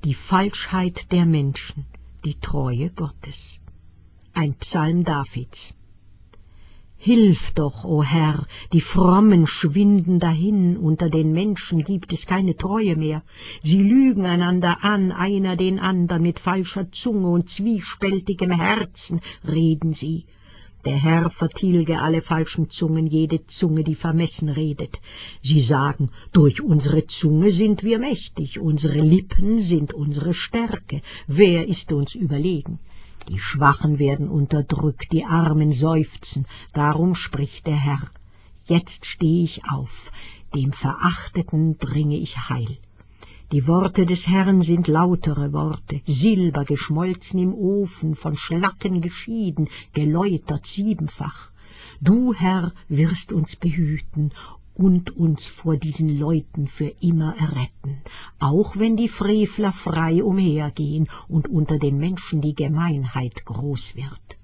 die Falschheit der Menschen, die Treue Gottes. Ein Psalm Davids. Hilf doch, o Herr, die Frommen schwinden dahin, unter den Menschen gibt es keine Treue mehr. Sie lügen einander an, einer den andern, mit falscher Zunge und zwiespältigem Herzen reden sie. Der Herr vertilge alle falschen Zungen, jede Zunge, die vermessen redet. Sie sagen, durch unsere Zunge sind wir mächtig, unsere Lippen sind unsere Stärke. Wer ist uns überlegen? Die Schwachen werden unterdrückt, die Armen seufzen, darum spricht der Herr. Jetzt stehe ich auf, dem Verachteten bringe ich Heil. Die Worte des Herrn sind lautere Worte, Silber geschmolzen im Ofen, von Schlacken geschieden, geläutert siebenfach. Du, Herr, wirst uns behüten und uns vor diesen Leuten für immer erretten, auch wenn die Frevler frei umhergehen und unter den Menschen die Gemeinheit groß wird.